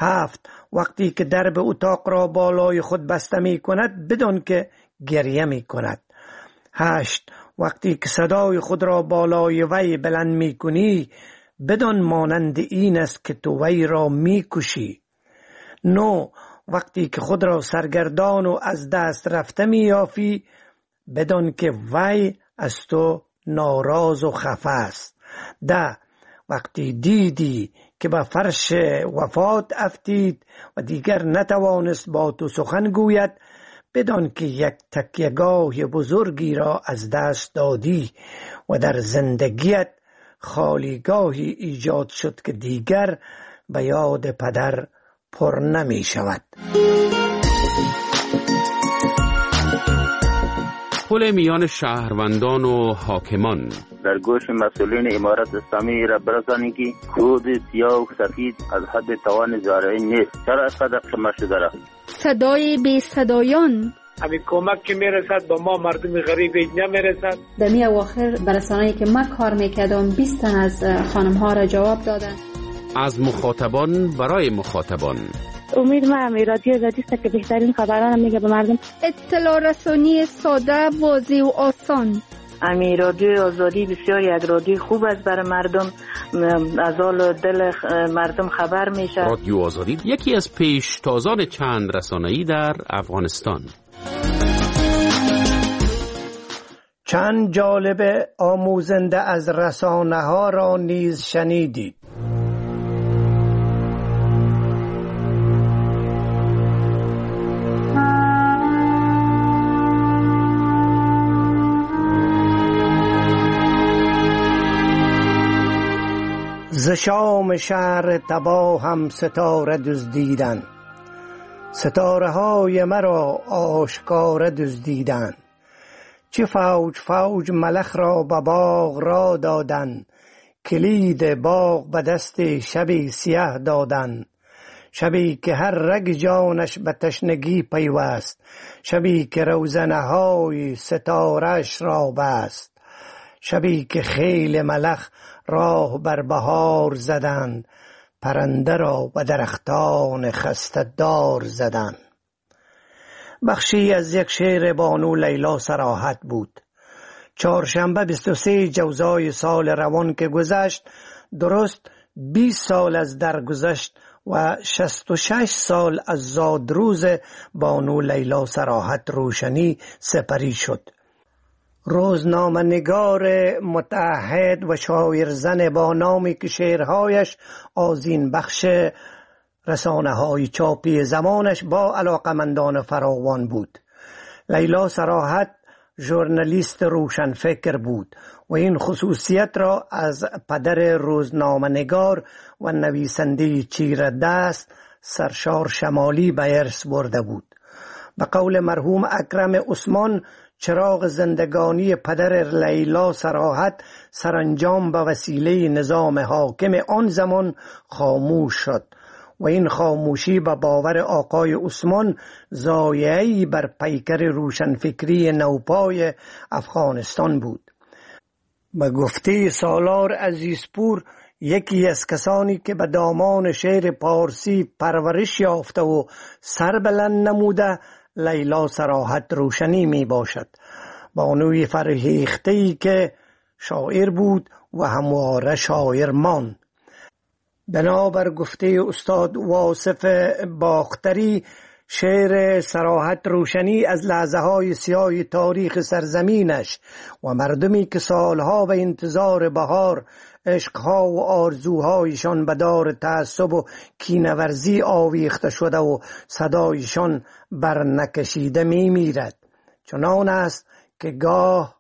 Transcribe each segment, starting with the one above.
7. وقتی که درب اتاق را بالای خود بسته می کند بدان که گریه می کند. 8. وقتی که صدای خود را بالای وی بلند می کنی بدان مانند این است که تو وی را می کشی. 9. وقتی که خود را سرگردان و از دست رفته می یافی بدان که وی از تو ناراض و خفه است. 10. وقتی دیدی که به فرش وفات افتید و دیگر نتوانست با تو سخن گوید بدان که یک تکیهگاه بزرگی را از دست دادی و در زندگیت خالیگاهی ایجاد شد که دیگر به یاد پدر پر نمی شود. پل میان شهروندان و حاکمان. در گوش مسئولین امارت اسلامی را برسانید که کود سیاه و سفید از حد توان زارعی نیست. چرا اینقدر قمه شده را؟ صدای بی صدایان. همین کمک که میرسد با ما مردم غریب نمیرسد. در می اواخر برسانه‌ای که من کار میکردم 20 تن از خانم ها را جواب دادن. از مخاطبان برای مخاطبان. امید من رادیو زادیست که بهترین خبران میگه به مردم. اطلاع رسانی ساده، واضح و آسان. امی رادیو آزادی بسیاری از رادیو خوب است برای مردم، از حال دل مردم خبر میشه. رادیو آزادی یکی از پیشتازان چند رسانه‌ای در افغانستان. چند جالب آموزنده از رسانه ها را نیز شنیدید. ز شام شهر تباه هم ستاره دزدیدن، ستاره های مرا آشکار دزدیدن. چه فوج فوج ملخ را به باغ را دادن، کلید باغ به دست شبی سیاه دادن. شبی که هر رگ جانش به تشنگی پیوست، شبی که روزنه های ستارش را بست. شبی که خیل ملخ راه بر بهار زدند، پرنده را به درختان خسته دار زدند. بخشی از یک شعر بانو لیلا صراحت بود. چهارشنبه 23 جوزای سال روان که گذشت، درست 20 سال از درگذشت و 66 سال از زادروز بانو لیلا صراحت روشنی سپری شد. روزنامه نگار متعهد و شاعرزن با نامی که شعرهایش آذین بخش رسانه های چاپی زمانش با علاقمندان فراوان بود. لیلا صراحت ژورنالیست روشنفکر بود و این خصوصیت را از پدر روزنامه نگار و نویسنده چیره دست سرشار شمالی به ارث برده بود. به قول مرحوم اکرم عثمان، چراغ زندگانی پدر لیلا صراحت سرانجام به وسیله نظام حاکم آن زمان خاموش شد و این خاموشی به باور آقای عثمان ضایعه‌ای بر پیکر روشنفکری نوپای افغانستان بود. به گفته سالار عزیزپور، یکی از کسانی که به دامان شعر پارسی پرورش یافته و سر بلند نموده لیلا صراحت روشنی می باشد. بانوی فرهیخته‌ای که شاعر بود و همواره شاعر ماند. بنابر گفته استاد واصف باختری، شعر صراحت روشنی از لحظه های سیاه تاریخ سرزمینش و مردمی که سالها به انتظار بهار عشقها و آرزوهایشان به دار تعصب و کینه‌ورزی آویخته شده و صدایشان بر نکشیده می میرد. چنان است که گاه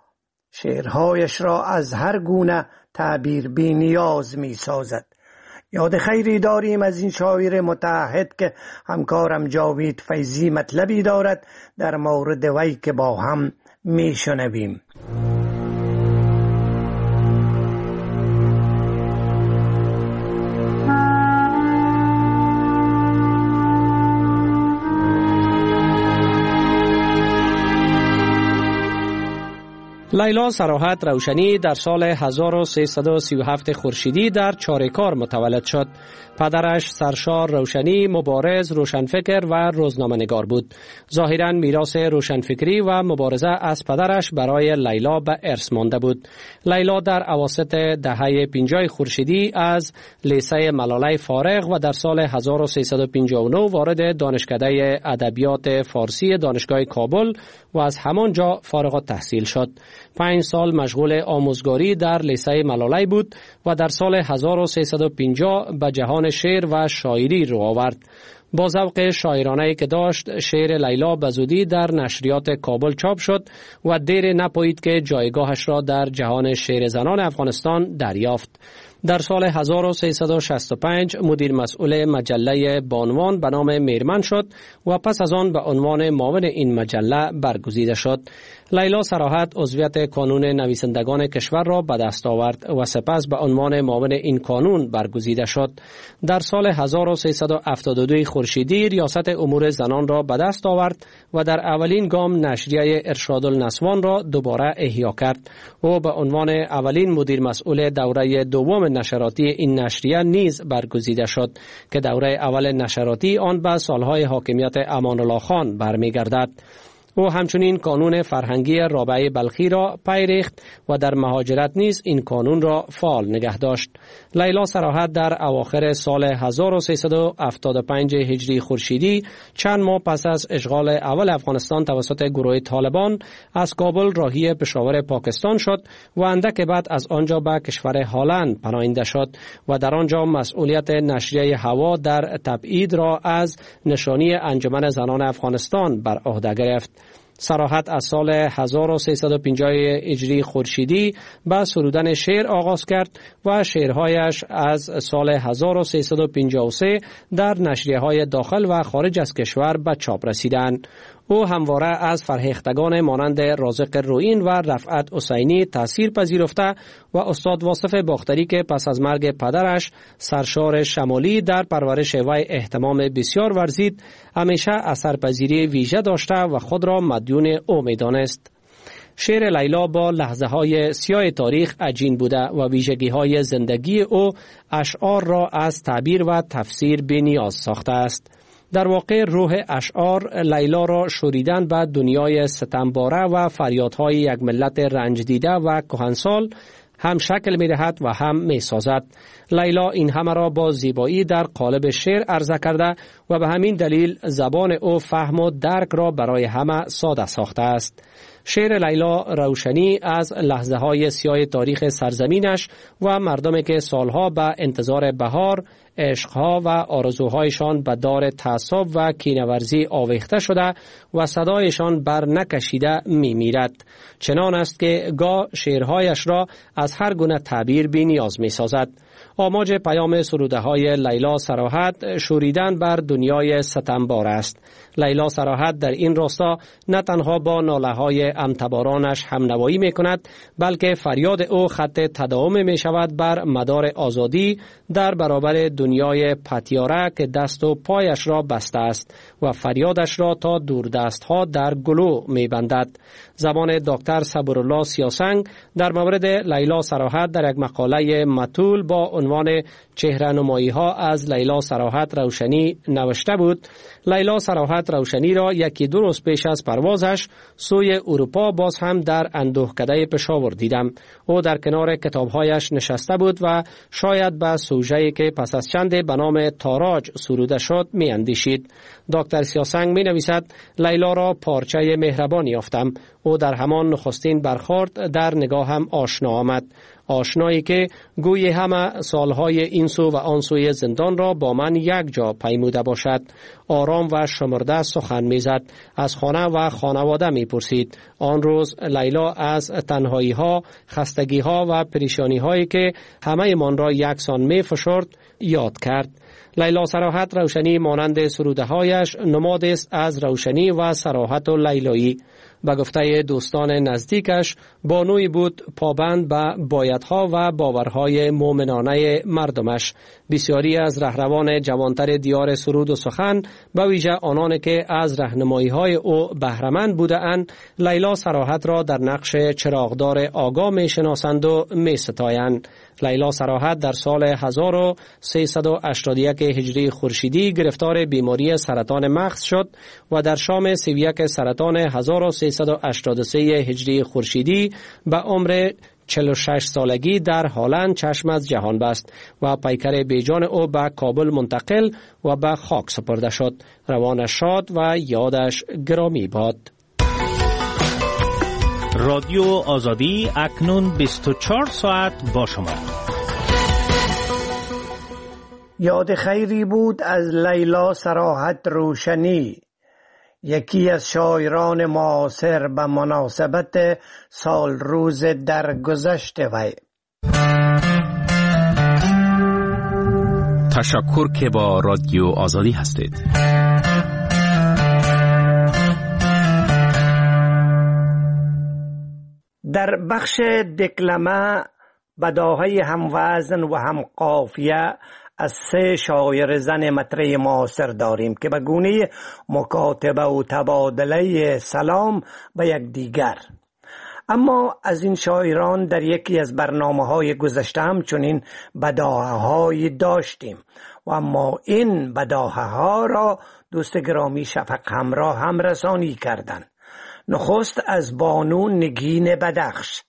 شعرهایش را از هر گونه تعبیر بی نیاز می سازد. یاد خیری داریم از این شاعر متعهد که همکارم جاوید فیضی مطلبی دارد در مورد وی که با هم می شنویم. لیلا صراحت روشنی در سال 1337 خورشیدی در چاریکار متولد شد. پدرش سرشار روشنی مبارز، روشنفکر و روزنامه‌نگار بود. ظاهراً میراث روشنفکری و مبارزه از پدرش برای لیلا به ارث مانده بود. لیلا در اواسط دهه 50 خورشیدی از لیسه ملالای فارغ و در سال 1359 وارد دانشکده ادبیات فارسی دانشگاه کابل و از همانجا فارغ التحصیل شد. 5 سال مشغول آموزگاری در لیسه ملالای بود و در سال 1350 به جهان شعر و شاعری رو آورد. با ذوق شاعرانه‌ای که داشت، شعر لیلا به زودی در نشریات کابل چاپ شد و دیر نپایید که جایگاهش را در جهان شعر زنان افغانستان دریافت. در سال 1365 مدیر مسئول مجله بانوان به نام میرمن شد و پس از آن به عنوان معاون این مجله برگزیده شد. لیلا صراحت عضویت کانون نویسندگان کشور را به دست آورد و سپس به عنوان معاون این کانون برگزیده شد. در سال 1372 خورشیدی ریاست امور زنان را به دست آورد و در اولین گام نشریه ارشاد النسوان را دوباره احیا کرد. او به عنوان اولین مدیر مسئول دوره دوم نشراتی این نشریه نیز برگزیده شد که دوره اول نشراتی آن به سالهای حاکمیت امان الله خان برمیگردد. او همچنین کانون فرهنگی رابعه بلخی را پی ریخت و در مهاجرت نیز این کانون را فعال نگه داشت. لیلا صراحت در اواخر سال 1375 هجری خورشیدی چند ماه پس از اشغال اول افغانستان توسط گروه طالبان از کابل راهی پشاور پاکستان شد و اندک بعد از آنجا به کشور هلند پناهنده شد و در آنجا مسئولیت نشریه هوا در تبعید را از نشانی انجمن زنان افغانستان بر عهده گرفت. صراحت از سال 1350 هجری خورشیدی به سرودن شعر آغاز کرد و شعرهایش از سال 1353 در نشریه‌های داخل و خارج از کشور به چاپ رسیدند. او همواره از فرهیختگان مانند رازق روئین و رفعت حسینی تأثیر پذیرفته و استاد واصف باختری که پس از مرگ پدرش سرشار شمالی در پرورش وی اهتمام بسیار ورزید، همیشه اثرپذیری ویژه داشته و خود را مدیون او می‌دانست. شعر لیلا با لحظه‌های سیاه تاریخ عجین بوده و ویژگی‌های زندگی او اشعار را از تعبیر و تفسیر بی‌نیاز ساخته است. در واقع روح اشعار لیلا را شوریدن به دنیای ستمباره و فریادهای یک ملت رنج دیده و کهنسال هم شکل می دهد و هم می سازد. لیلا این همه را با زیبایی در قالب شعر عرضه کرده و به همین دلیل زبان او فهم و درک را برای همه ساده ساخته است. شعر لیلا روشنی از لحظه های سیاه تاریخ سرزمینش و مردمی که سالها به انتظار بهار، عشقها و آرزوهایشان به دار تعصب و کینه‌ورزی آویخته شده و صدایشان بر نکشیده می میرد. چنان است که گاه شعرهایش را از هر گونه تعبیر بی نیاز می سازد. آماج پیام سروده های لیلا صراحت شوریدن بر دنیای ستمبار است. لیلا صراحت در این راستا نه تنها با ناله های امتبارانش همنوایی می کند، بلکه فریاد او خط تداوم می شود بر مدار آزادی در برابر دنیای پتیاره که دست و پایش را بسته است و فریادش را تا دوردست ها در گلو می بندد. زبان دکتر صبرالله سیاسنگ در مورد لیلا صراحت در یک مقاله مطول با عنوان چهره‌نمایی ها از لیلا صراحت روشنی نوشته بود: لیلا صراحت روشنی را یکی دو روز پیش از پروازش سوی اروپا باز هم در اندوهکده پشاور دیدم. او در کنار کتابهایش نشسته بود و شاید به سوژه‌ای که پس از چند به نام تاراج سروده شد می اندیشید. دکتر سیاسنگ می نویسد: لیلا را پارچه مهربانی یافتم. او در همان نخستین برخورد در نگاهم آشنا آمد. آشنایی که گوی همه سالهای این سو و آن سوی زندان را با من یک جا پیموده باشد. آرام و شمرده سخن میزد. از خانه و خانواده میپرسید. آن روز لیلا از تنهایی ها، خستگی ها و پریشانی هایی که همه من را یکسان میفشرد یاد کرد. لیلا صراحت روشنی مانند سروده هایش نماد است از روشنی و صراحت و لیلایی. به گفته دوستان نزدیکش بانوی بود پابند به بایدها و باورهای مؤمنانه مردمش. بسیاری از رهروان جوانتر دیار سرود و سخن به ویژه آنان که از راهنمایی‌های او بهره‌مند بودند لیلا صراحت را در نقش چراغدار آگاه می‌شناسند و می‌ستایند. لیلا صراحت در سال 1381 هجری خورشیدی گرفتار بیماری سرطان مغز شد و در شام 31 سرطان 1383 هجری خورشیدی به عمر 46 سالگی در هالند چشم از جهان بست و پیکر بیجان او به کابل منتقل و به خاک سپرده شد. روانش شاد و یادش گرامی باد. رادیو آزادی اکنون 24 ساعت با شما. یاد خیری بود از لیلا صراحت روشنی، یکی از شاعران معاصر به مناسبت سال روز درگذشت وی. تشکر که با رادیو آزادی هستید. در بخش دکلمه بداهه هم وزن و هم قافیه از 3 شاعر زن مطرح معاصر داریم که به گونه مکاتبه و تبادله سلام به یکدیگر. اما از این شاعران در یکی از برنامه‌های گذشته همچنین بداهه‌هایی داشتیم و اما این بداهه‌ها را دوست گرامی شفق همراه هم رسانی کردند. نخست از بانو نگین بدخش.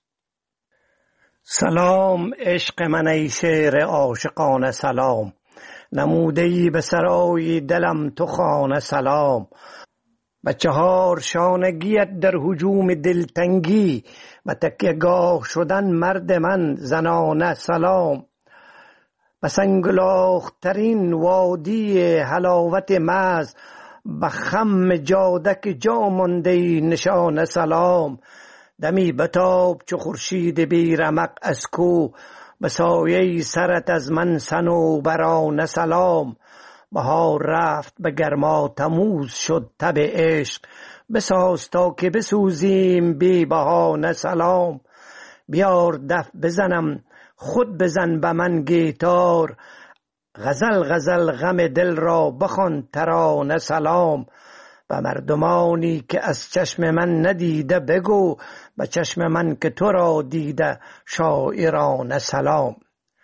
سلام عشق من ای شعر عاشقانه سلام، نموده‌ای به سرای دلم تو خانه سلام. به 4 شانگیت در هجوم دلتنگی و تکیه‌گاه شدن مرد من زنانه سلام. به سنگلاخ‌ترین وادی حلاوت مز به خم جادک جا مانده نشانه سلام. دمی بتاب چو خورشید بی رمق از کو، به سایه سرت از من صنوبرانه سلام. بهار رفت به گرما تموز شد تب عشق، بساز تا که بسوزیم بی بهانه سلام. بیار دف بزنم خود بزن به من گیتار، غزل غزل غم دل را بخوان ترانه سلام. به مردمانی که از چشم من ندیده بگو، به چشم من که تو را دیده شاعرانه سلام.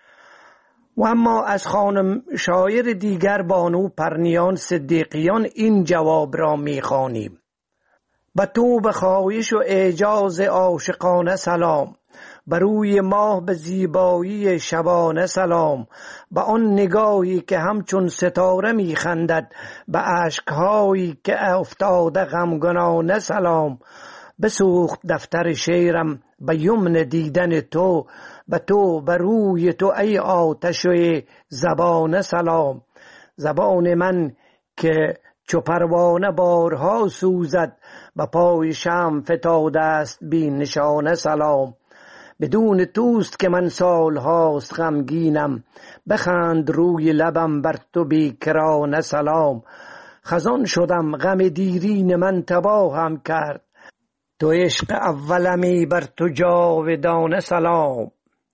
و اما از خانم شاعر دیگر بانو پرنیان صدیقیان این جواب را می‌خوانیم: به تو به خواهش و اعجاز عاشقانه سلام، بر روی ماه به زیبایی شبانه سلام. به آن نگاهی که همچون ستاره می‌خندد، به اشک‌هایی که افتاده غمگنانه سلام. بسوخت دفتر شعرم به یمن دیدن تو، به تو به روی تو ای آتش زبانه سلام. زبان من که چو پروانه بارها سوزد، به پای شمع فتاده است بی نشانه سلام. بدون توست که من سالهاست غمگینم، بخند روی لبم بر تو بیکرانه سلام. خزان شدم غم دیرین من تباهم کرد، تو عشق اولمی بر تو جاودانه سلام.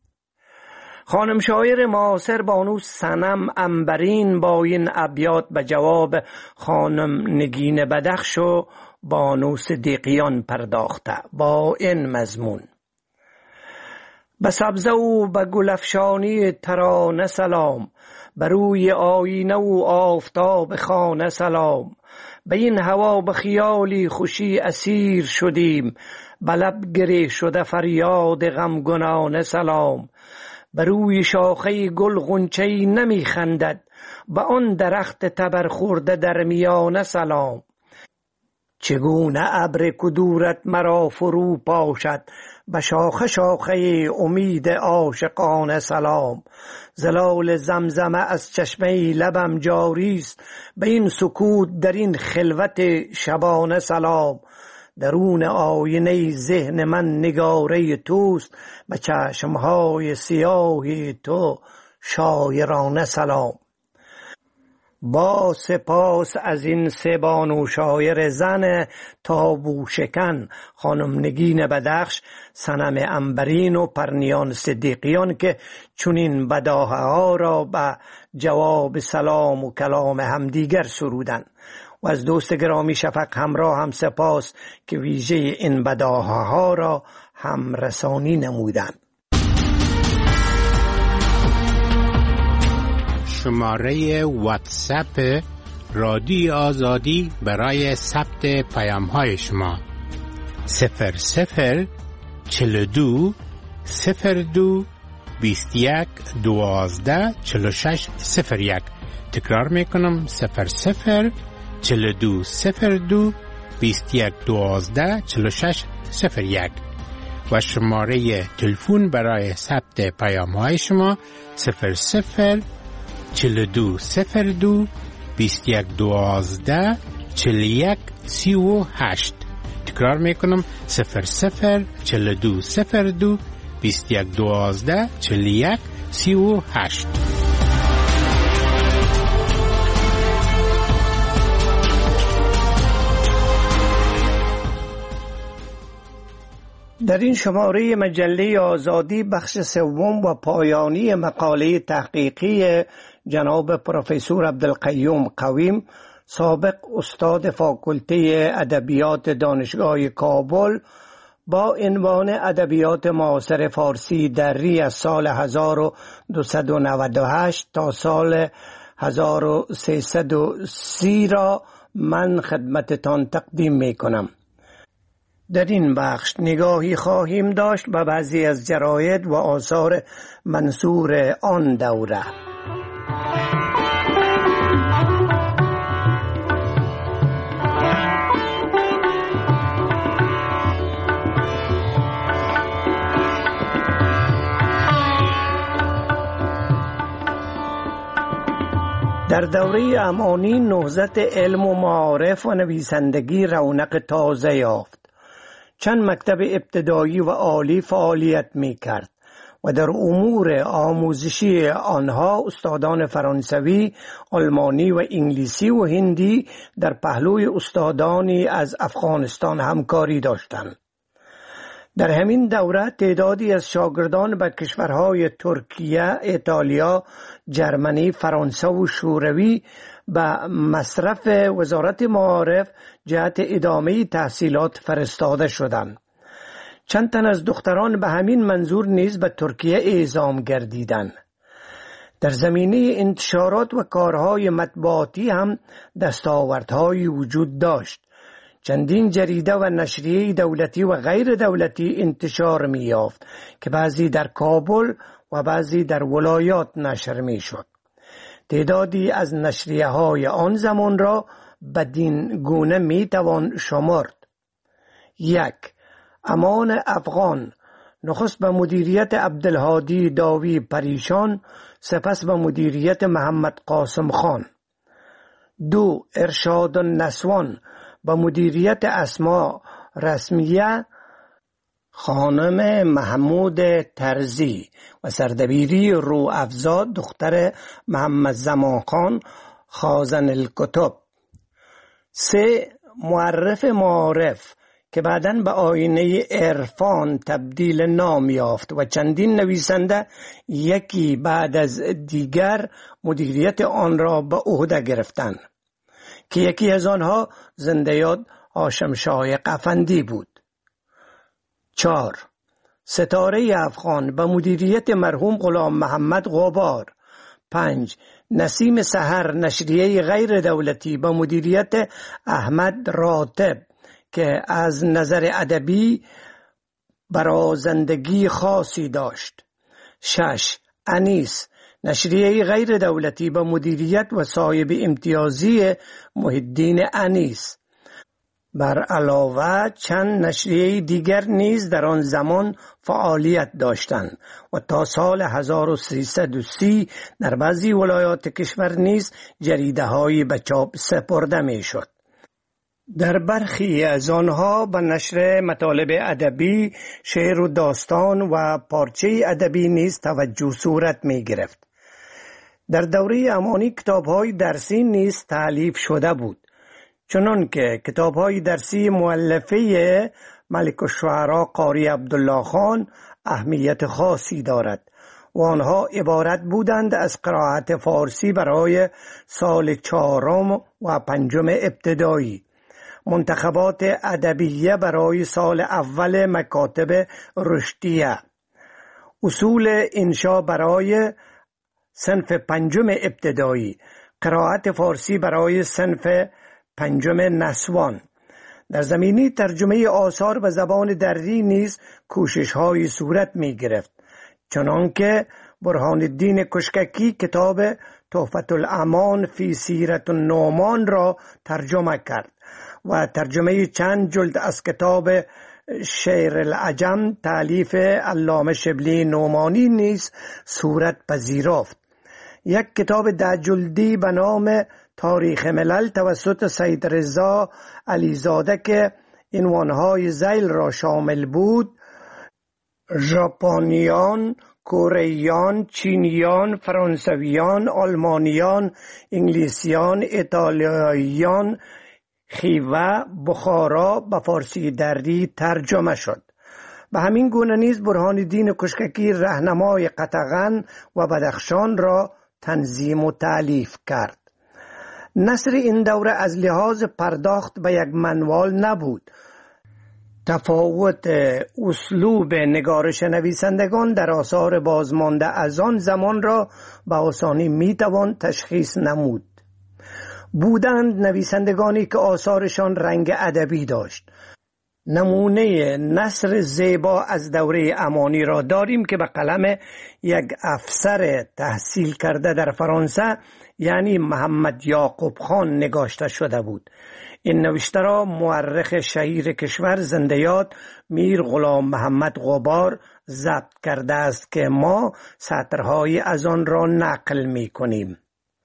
خانم شاعر معاصر بانو صنم عنبرین با این ابیات به جواب خانم نگین بدخش و بانو صدیقیان پرداخته با این مضمون: به سبزه و به گلفشانی ترانه سلام، بر روی آینه و آفتاب خانه سلام. به این هوا به خیالی خوشی اسیر شدیم، به لب گره شده فریاد غمگنانه سلام. بر روی شاخه گل غنچه‌ای نمی خندد، به آن درخت تبر خورده در میانه سلام. چگونه ابر کدورت مرا فرو پاشد، به شاخه شاخه امید عاشقانه سلام. زلال زمزمه از چشمه لبم جاری است، به این سکوت در این خلوت شبانه سلام. درون آینه ذهن من نگاره توست، به چشمهای سیاهی تو شاعرانه سلام. با سپاس از این سه بانو شاعر زن تابو شکن، خانم نگین بدخش، صنم عنبرین و پرنیان صدیقیان که چنین بداهه ها را به جواب سلام و کلام همدیگر سرودند. و از دوست گرامی شفق همراه هم سپاس که ویژه این بداهه ها را هم رسانی نمودند. شماره واتساپ رادیو آزادی برای ثبت پیام های شما 00 42 02 21 12 46 01. تکرار میکنم 00 42 02 21 12 46 01. و شماره تلفن برای ثبت پیام های شما 00 42 02 21 12 41 38. تکرار میکنم 00 42 02 21 12 41 38. در این شماره مجله آزادی بخش سوم و پایانی مقاله تحقیقی جناب پروفسور عبدالقیوم قویم، سابق استاد فاکولته ادبیات دانشگاه کابل، با عنوان ادبیات معاصر فارسی دری از سال 1298 تا سال 1330 را من خدمتتان تقدیم می کنم. در این بخش نگاهی خواهیم داشت به بعضی از جراید و آثار منثور آن دوره. در دوره امانی نهضت علم و معارف و نویسندگی رونق تازه یافت. چند مکتب ابتدایی و عالی فعالیت می کرد و در امور آموزشی آنها استادان فرانسوی، آلمانی و انگلیسی و هندی در پهلوی استادانی از افغانستان همکاری داشتند. در همین دوره تعدادی از شاگردان به کشورهای ترکیه، ایتالیا، جرمنی، فرانسه و شوروی به مصرف وزارت معارف جهت ادامه تحصیلات فرستاده شدند. چند تن از دختران به همین منظور نیز به ترکیه اعزام گردیدند. در زمینه انتشارات و کارهای مطبوعاتی هم دستاوردهایی وجود داشت. چندین جریده و نشریه دولتی و غیر دولتی انتشار می یافت که بعضی در کابل و بعضی در ولایات نشر می شد. تعدادی از نشریه های آن زمان را بدین گونه می توان شمرد: 1. امان افغان، نخست به مدیریت عبدالهادی داوی پریشان، سپس به مدیریت محمد قاسم خان. 2. ارشاد النسوان، به مدیریت اسماء رسمیه خانم محمود ترزی و سردبیری روافزا دختر محمد زمان خان خازن الکتب. 3. معرف معارف که بعداً به آینه عرفان تبدیل نام یافت و چندین نویسنده یکی بعد از دیگر مدیریت آن را به عهده گرفتند که یکی از آنها زنده یاد هاشم شایق افندی بود. 4. ستاره افغان به مدیریت مرحوم غلام محمد غبار. 5. نسیم سحر، نشریه غیر دولتی به مدیریت احمد راتب که از نظر ادبی برازندگی خاصی داشت. 6. انیس، نشریه غیر دولتی به مدیریت و صاحب امتیازی محی‌الدین انیس. بر علاوه چند نشریه دیگر نیز در آن زمان فعالیت داشتند و تا سال 1330 در بعضی ولایات کشور نیز جریده‌هایی به چاپ سپرده می‌شد. در برخی از آنها به نشر مطالب ادبی، شعر و داستان و پارچه ادبی نیز توجه صورت می گرفت. در دوره امانی کتاب‌های درسی نیز تألیف شده بود، چنان که کتاب‌های درسی مؤلفه ملک الشعراء قاری عبدالله خان اهمیت خاصی دارد و آنها عبارت بودند از قرائت فارسی برای سال 4 و 5 ابتدایی، منتخبات ادبیه برای سال اول مکاتب رشدیه، اصول انشا برای صنف 5 ابتدایی، قرائت فارسی برای صنف 5 نسوان. در زمینه ترجمه آثار به زبان دری نیز کوشش‌های صورت می‌گرفت، چنانکه برهان الدین کشککی کتاب تحفة الامان فی سیرت النعمان را ترجمه کرد و ترجمه چند جلد از کتاب شعر العجم تألیف علامه شبلی نعمانی نیز صورت پذیرفت. یک کتاب 10 جلدی به نام تاریخ ملل توسط سید رضا علیزاده که عنوانهای ذیل را شامل بود: ژاپنیان، کره‌ایان، چینیان، فرانسویان، آلمانیان، انگلیسیان، ایتالیاییان، خیوه، بخارا به فارسی دری ترجمه شد. به همین گونه نیز برهان الدین کشککی راهنمای قطغن و بدخشان را تنظیم و تألیف کرد. نثر این دوره از لحاظ پرداخت به یک منوال نبود. تفاوت اسلوب نگارش نویسندگان در آثار بازمانده از آن زمان را به آسانی میتوان تشخیص نمود. بودند نویسندگانی که آثارشان رنگ ادبی داشت. نمونه نثر زیبا از دوره امانی را داریم که به قلم یک افسر تحصیل کرده در فرانسه یعنی محمد یعقوب خان نگاشته شده بود. این نوشته را مورخ شهیر کشور زنده یاد میر غلام محمد غبار ضبط کرده است که ما سطرهای از آن را نقل می کنیم.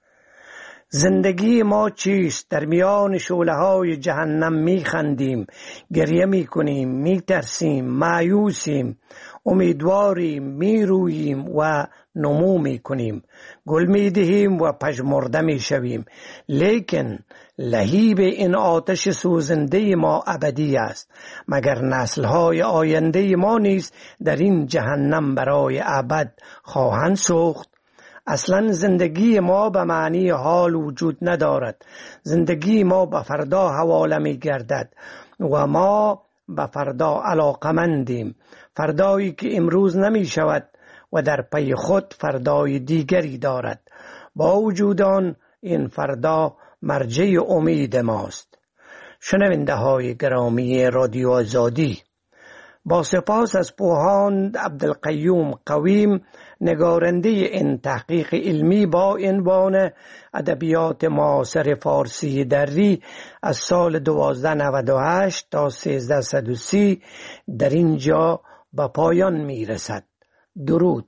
زندگی ما چیست؟ در میان شعله‌های جهنم می خندیم، گریه می کنیم، می ترسیم، مایوسیم، امیدواریم، می روییم و نمو می کنیم، گل می دهیم و پژمرده می شویم، لیکن لهیب این آتش سوزنده ما ابدی است. مگر نسل‌های آینده ما نیز در این جهنم برای ابد خواهند سوخت؟ اصلا زندگی ما به معنی حال وجود ندارد. زندگی ما به فردا حواله می گردد و ما به فردا علاقمندیم، فردایی که امروز نمی شود و در پی خود فردای دیگری دارد. با وجود آن این فردا مرجع امید ماست. شنونده های گرامی رادیو آزادی، با سپاس از پوهاند عبدالقیوم قویم نگارنده این تحقیق علمی با عنوان ادبیات معاصر فارسی دری از سال 1298 تا 1330 در اینجا به پایان می رسد. درود.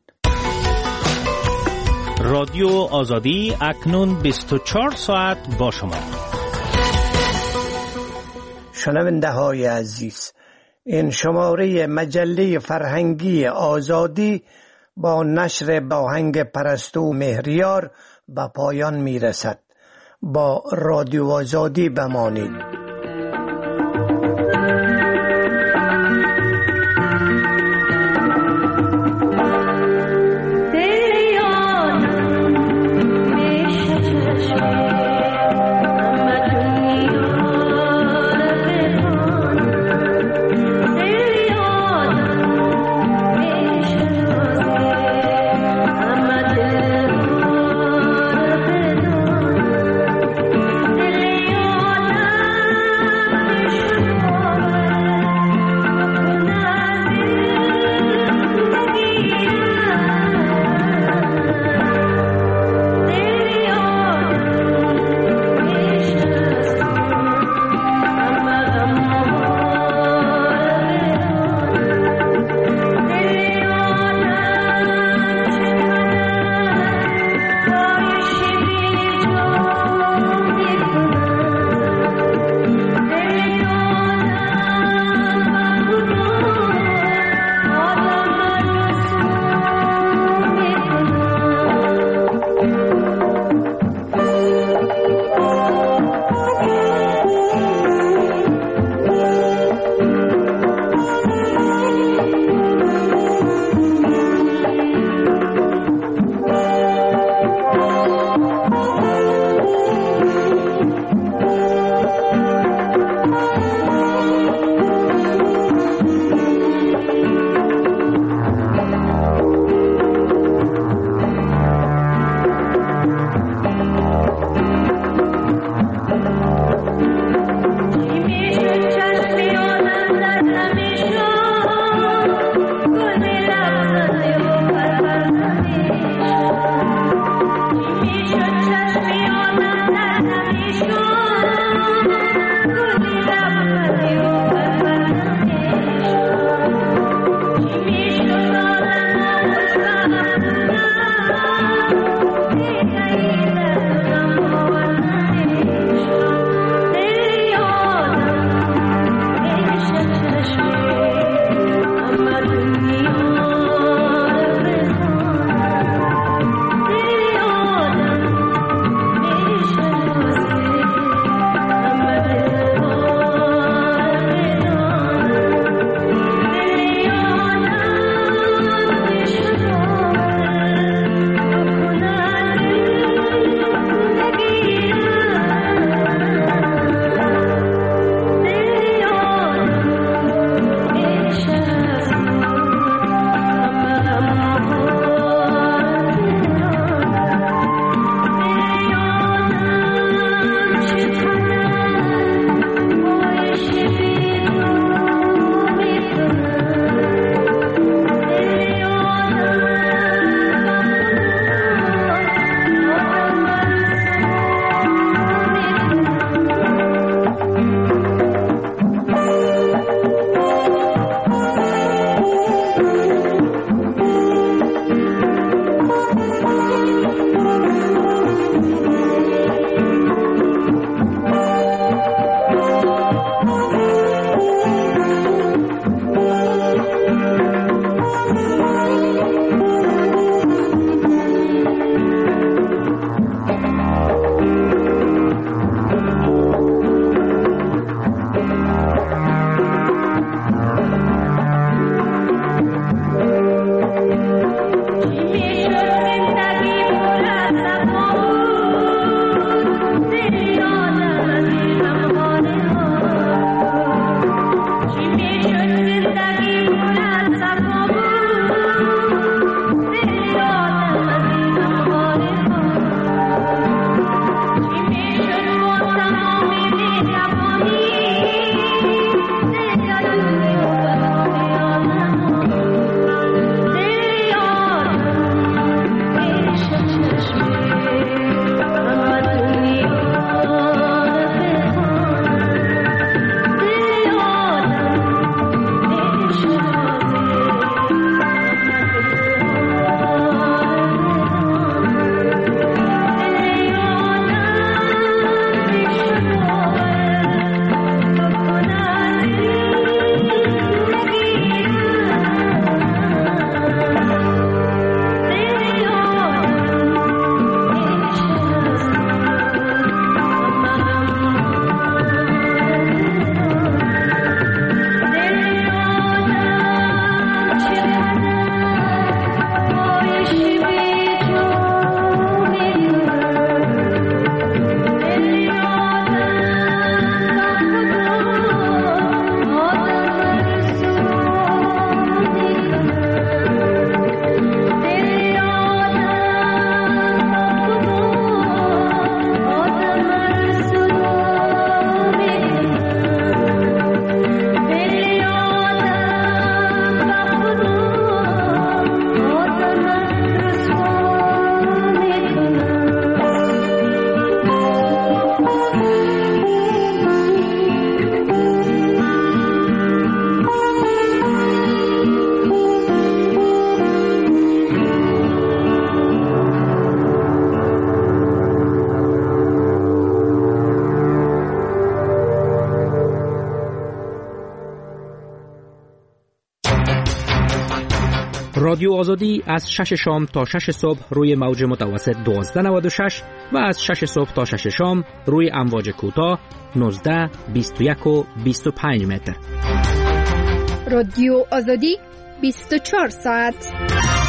رادیو آزادی اکنون 24 ساعت با شما. شنونده های عزیز، این شماره مجله فرهنگی آزادی با نشر آهنگ پرستو مهریار به پایان می رسد. با رادیو آزادی بمانید. رادیو آزادی از 6 شام تا 6 صبح روی موج متوسط 1296 و از 6 صبح تا 6 شام روی امواج کوتاه 19 21 و 25 متر. رادیو آزادی 24 ساعت.